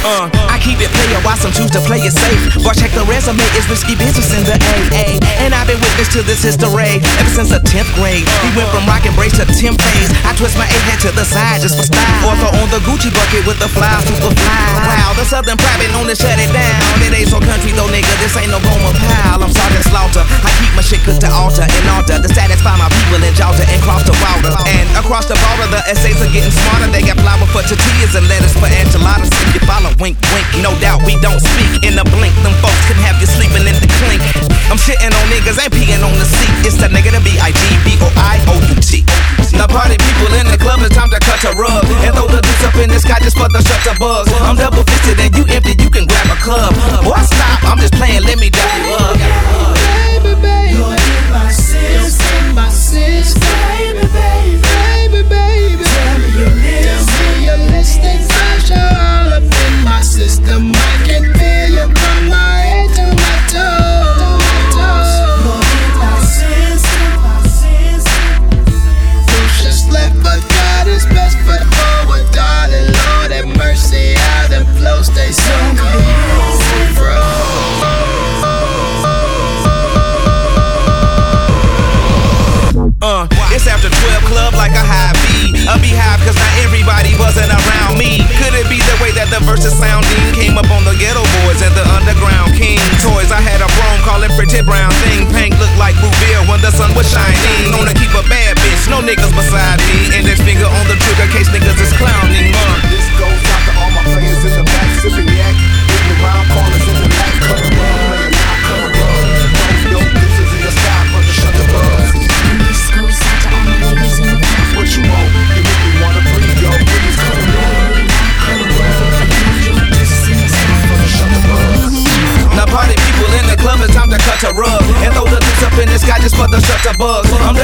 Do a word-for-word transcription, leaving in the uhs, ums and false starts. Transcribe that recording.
Uh, I keep it player while some choose to play it safe. Boy, check the resume, it's risky business in the A A. And I've been witness to this history ever since the tenth grade. We went from rock and brace to ten phase. I twist my A head to the side just for style. Also on the Gucci bucket with the fly, super fly. Wow, the Southern private known to shut it down. It ain't so country though, nigga, this ain't no Goma pal. I'm Sergeant Slaughter, I keep my shit cooked to altar in order to satisfy my people in Georgia and cross the water. And across the border, the essays are getting smarter. They got flour for tortillas and lettuce for enchiladas. If you follow, wink, wink, no doubt we don't speak in the blink. Them folks can have you sleeping in the clink. I'm shitting on niggas, ain't peeing on the seat. It's the nigga to B I G B O I O U T. Now party people in the club, it's time to cut a rug and throw the deuce up in the sky just for the shutter buzz. I'm double fisted and you empty, you can grab a club. Boy, stop, I'm just playing, let me dap you up. Baby, baby, you're in my system, my system. Baby, baby, baby, baby, tell me your list, tell me your list. Pressure all up in my system. I can feel you from my head to my toes. You're in my system, my system. Lucius left, but God is best foot forward, darling. Lord have mercy, how them flows stay so cold, bro. Uh, it's after twelve club like a high B. A beehive cause not everybody wasn't around me. Could it be the way that the verses sounding came up on the ghetto boys and the underground king toys? I had a brome call it pretty brown thing. Pink looked like Bouville when the sun was shining. Known to keep a bad bitch, no niggas beside me. Index finger on the trigger case niggas is clowning. Uh. This goes out to all my players in the back sipping yak. Hitting the round corners in the back. Cover rub, playing out, cover rub. No deuces in the sky, but the shut the buzz. This goes out to all my ladies in the back. What you want? You make me wanna breathe, yo. Please cover rub. Now party people in the club, it's time to cut a rug and throw the deuce up in the sky just for the shutter buzz. I'm